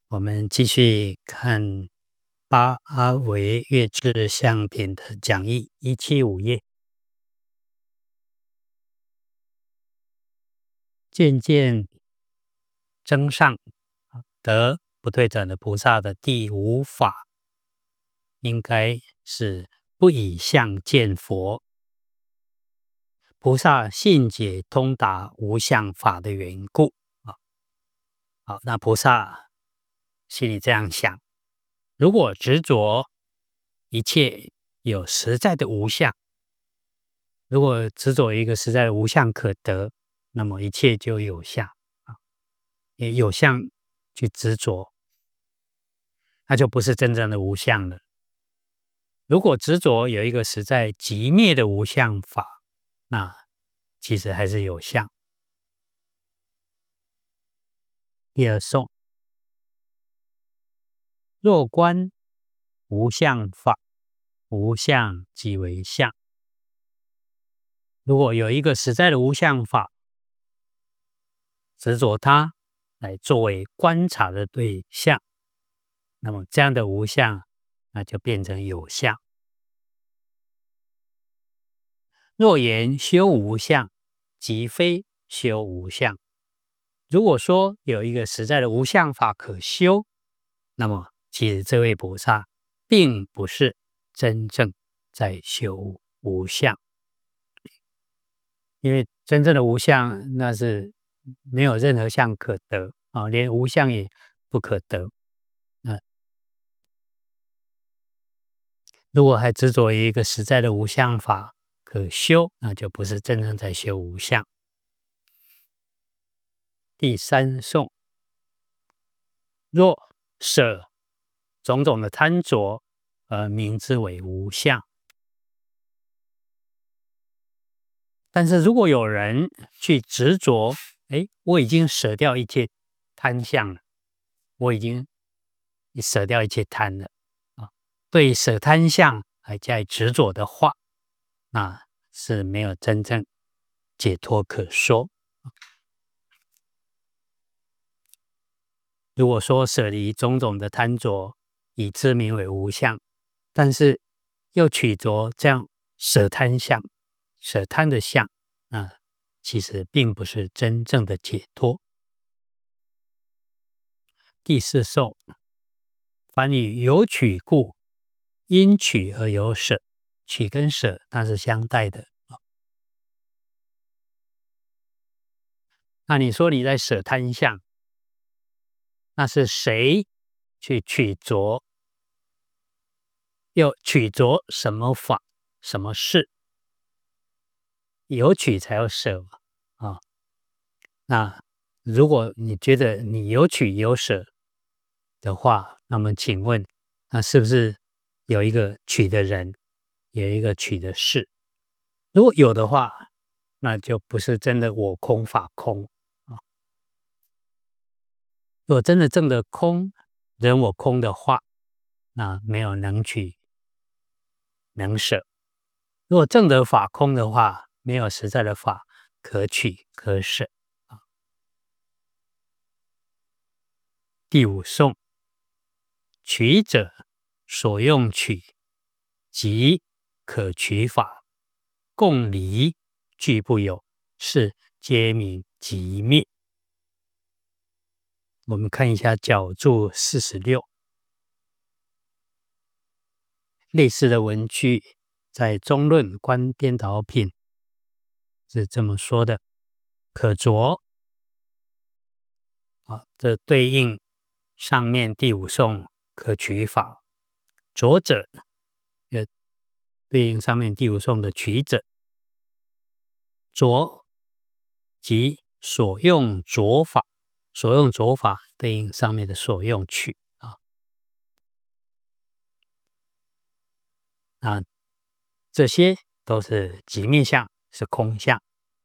我们继续看巴阿维月智相品的讲义175页。渐渐增上得不退转的菩萨的第五法，应该是不以相见佛。菩萨信解通达无相法的缘故。好，那菩萨心里这样想：如果执着一切有实在的无相，如果执着一个实在的无相可得，那么一切就有相也有相去执着，那就不是真正的无相了。如果执着有一个实在寂灭的无相法，那其实还是有相。第二颂：若观无相法，无相即为相。如果有一个实在的无相法，执着它来作为观察的对象，那么这样的无相，那就变成有相。若言修无相，即非修无相。如果说有一个实在的无相法可修，那么其实这位菩萨并不是真正在修无相，因为真正的无相那是没有任何相可得连无相也不可得。如果还执着于一个实在的无相法可修，那就不是真正在修无相。第三颂：若舍种种的贪着而名之为无相。但是如果有人去执着，我已经舍掉一切贪相了，我已经舍掉一切贪了对舍贪相还加以执着的话，那是没有真正解脱可说。如果说舍离种种的贪着，以之名为无相，但是又取着这样舍贪相、舍贪的相，其实并不是真正的解脱。第四颂：凡以有取故，因取而有舍。取跟舍那是相待的。那你说你在舍贪相，那是谁去取着？又取着什么法、什么事？有取才有舍那如果你觉得你有取有舍的话，那么请问，那是不是有一个取的人，有一个取的事？如果有的话，那就不是真的我空法空如果真的证得空人我空的话，那没有能取能舍。如果证得法空的话，没有实在的法可取可舍第五颂：取者所用取即可取法，共离俱不有，是皆名即灭。我们看一下角注46，类似的文句在中论观颠倒品是这么说的：可着这对应上面第五颂可取法，着者也对应上面第五颂的取者，着即所用着法，所用着法对应上面的所用取这些都是即灭相，是空相。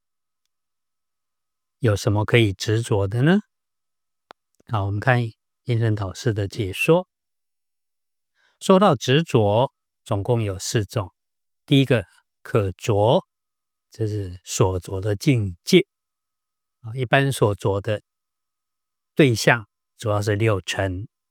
有什么可以执着的呢？好，我们看印顺导师的解说。说到执着，总共有4种。第一个可着，这是所着的境界一般所着的对象主要是6尘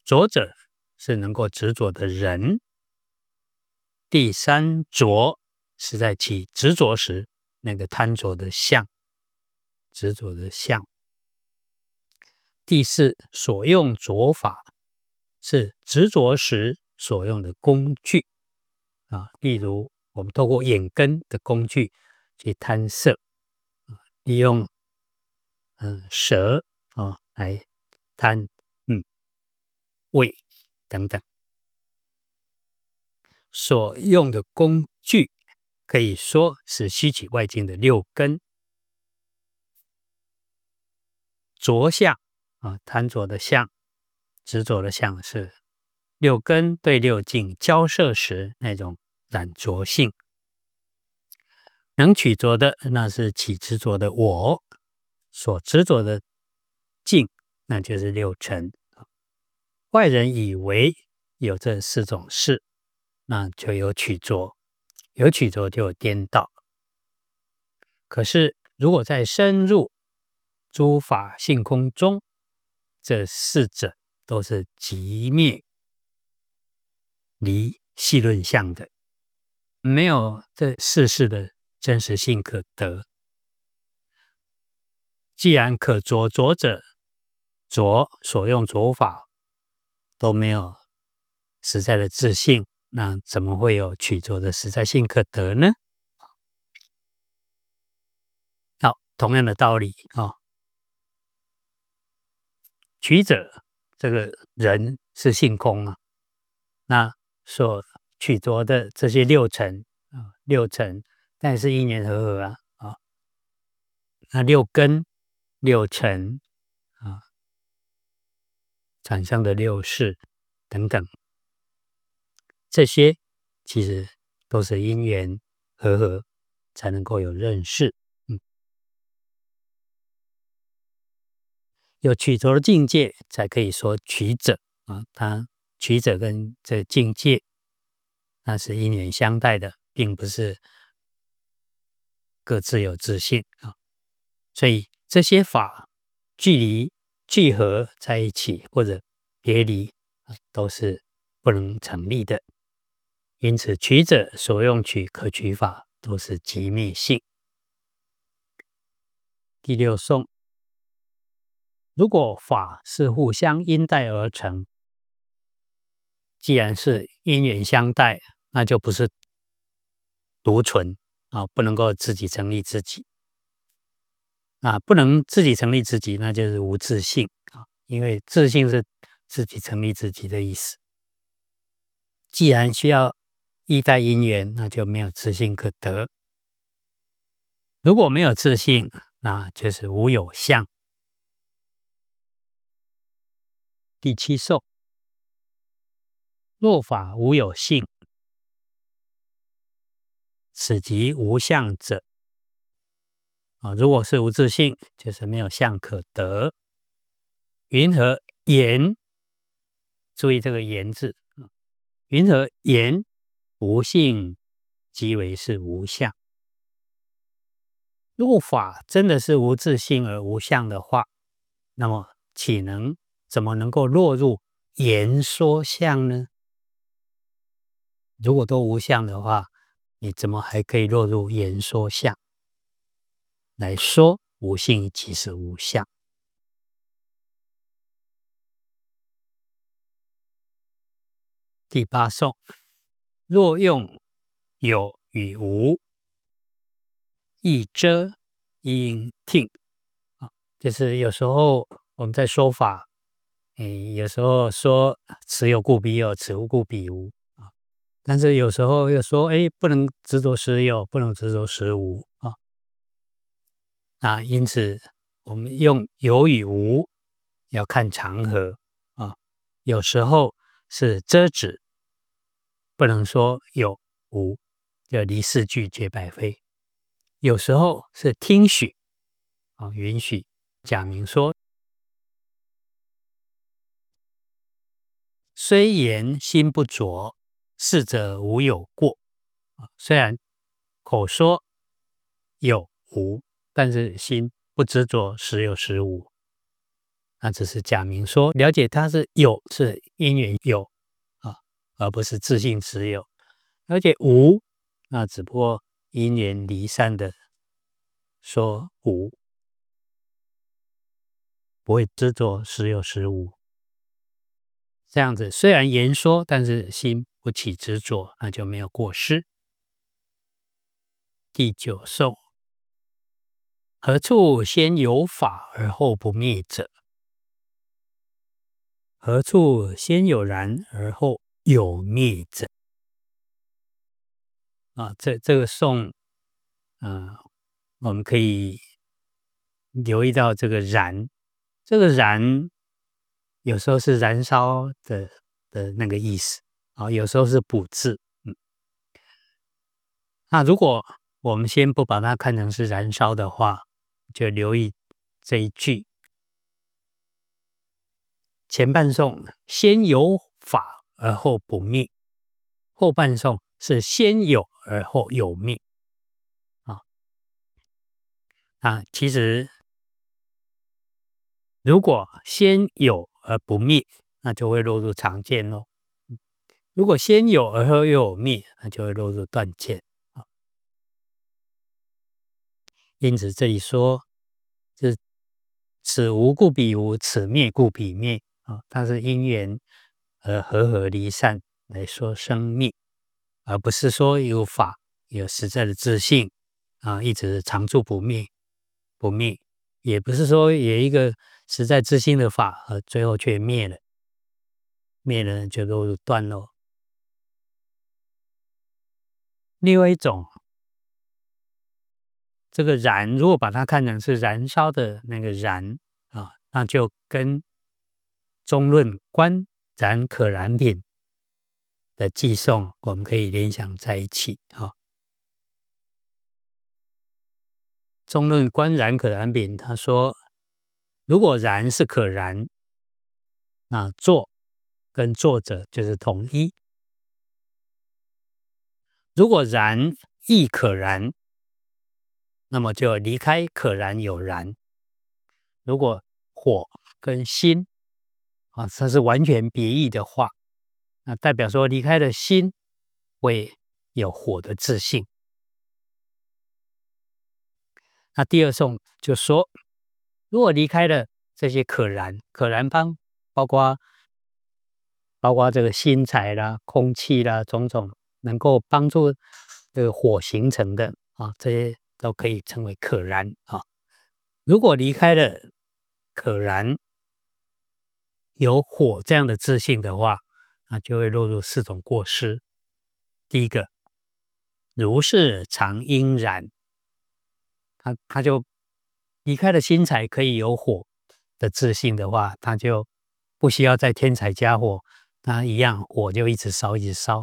着者是能够执着的人。第三着是在起执着时那个贪着的相，执着的相。第四，所用着法是执着时所用的工具例如我们透过眼根的工具去贪色，利用舌来贪味等等。所用的工具可以说是吸取外境的六根。着相贪着的相，执着的相是六根对六境交涉时那种染着性。能取着的那是起执着的我，所执着的境那就是六尘。外人以为有这四种事，那就有取着，有取着就有颠倒。可是如果再深入诸法性空中，这四者都是寂灭离细论相的，没有这四事的真实性可得。既然可着着者，着所用着法都没有实在的自性，那怎么会有取着的实在性可得呢？好，同样的道理取者这个人是性空那所取着的这些六尘六尘但是因缘和合那六根六尘产生的六识等等，这些其实都是因缘和合才能够有认识。有取着的境界才可以说取者它取者跟这境界那是因缘相待的，并不是各自有自性所以这些法距离聚合在一起或者别离都是不能成立的。因此取者所用取可取法都是寂灭性。第六颂，如果法是互相因带而成，既然是因缘相待，那就不是独存不能够自己成立自己不能自己成立自己，那就是无自性因为自性是自己成立自己的意思。既然需要依带因缘，那就没有自性可得。如果没有自性，那就是无有相。第七颂，若法无有性，此即无相者如果是无自性，就是没有相可得。云何言？注意这个言字云何言无性即为是无相？如果法真的是无自性而无相的话，那么怎么能够落入言说相呢？如果都无相的话，你怎么还可以落入言说相来说无性即是无相？第八颂，若用有与无，亦遮应听就是有时候我们在说法有时候说此有故彼有，此无故彼无但是有时候又说不能执着实有，不能执着实无因此我们用有与无要看场合有时候是遮止，不能说有无，就离四句皆百非。有时候是听许允许。假明说，虽言心不着，是者无有过虽然口说有无，但是心不执着实有实无。 那只是假名说了解它是有，是因缘有啊，而不是自性实有。了解无，那只不过因缘离散的说无，不会执着实有实无。这样子虽然言说，但是心不起执着，那就没有过失。第九颂：何处先有法而后不灭者？何处先有然而后有灭者？这个颂，我们可以留意到这个燃，这个燃有时候是燃烧的那个意思有时候是补字。那如果我们先不把它看成是燃烧的话，就留意这一句前半颂先有法而后不灭，后半颂是先有而后有灭其实如果先有而不灭，那就会落入常见咯。如果先有而后又有灭，那就会落入断见因此这里说是此无故彼无，此灭故彼灭它是因缘而合离散来说生灭，而不是说有法有实在的自性一直常住不灭，也不是说有一个实在自性的法最后却灭了，就落入断咯。另外一种，这个燃如果把它看成是燃烧的那个燃那就跟中论观燃可燃品的偈颂我们可以联想在一起中论观燃可燃品他说，如果燃是可燃，那作跟作者就是同一。如果燃亦可燃，那么就离开可燃有燃。如果火跟心它是完全别异的话，那代表说离开了心会有火的自性。那第二颂就说，如果离开了这些可燃包括这个薪材啦、空气啦种种能够帮助这个火形成的这些都可以称为可燃如果离开了可燃有火这样的自性的话，那就会落入四种过失。第一个，如是常应燃，它就离开了薪材可以有火的自性的话，它就不需要再添柴加火，它一样火就一直烧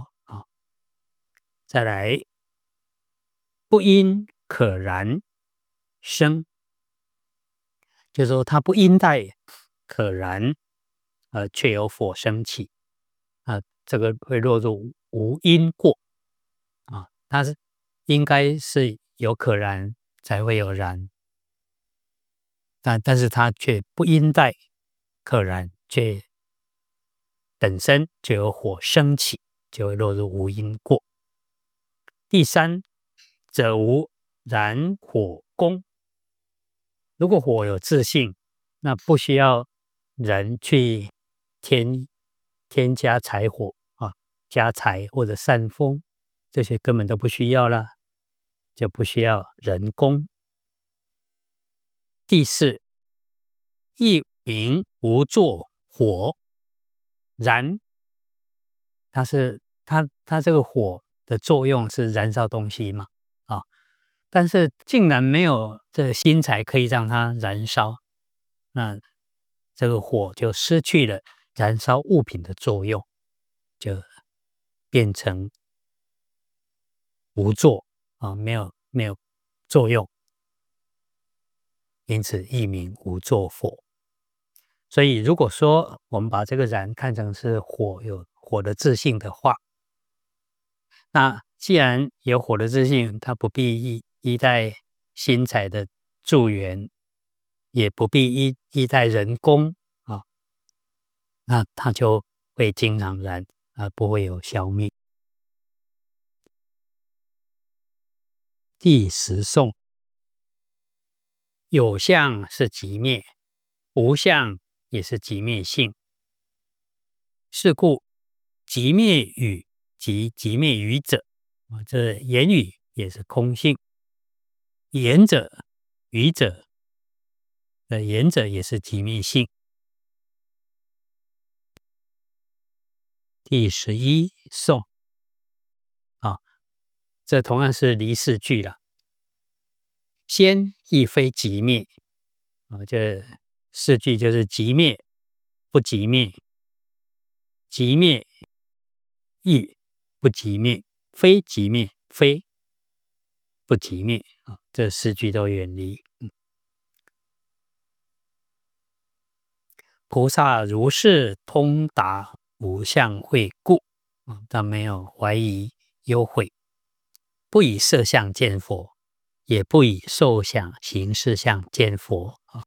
再来，不因可燃生，就是说它不因待可燃却有火升起这个会落入无因过它是应该是有可燃才会有燃，但是它却不因待可燃，却本身就有火升起，就会落入无因过。第三，者无燃火功。如果火有自性，那不需要人去添加柴火加柴或者散风，这些根本都不需要啦，就不需要人工。第四，一名无作火燃，它这个火的作用是燃烧东西嘛但是竟然没有这薪材可以让它燃烧，那这个火就失去了燃烧物品的作用，就变成无作没有作用，因此亦名无作火。所以如果说我们把这个燃看成是火，有火的自性的话，那既然有火的自性，它不必依赖薪材的助缘，也不必依赖人工那它就会经常燃，不会有消灭。第10颂，有相是即灭，无相也是即灭性。是故即灭语及即灭语者，这言语也是空性。言者、语者，言者也是即灭性。第11颂，这同样是离世句了。先亦非即灭，这四句就是即灭、不即灭、即灭、亦不即灭、非即灭、非不即灭，这四句都远离。菩萨如是通达无相慧故，但没有怀疑忧悔，不以色相见佛，也不以受想行识相见佛。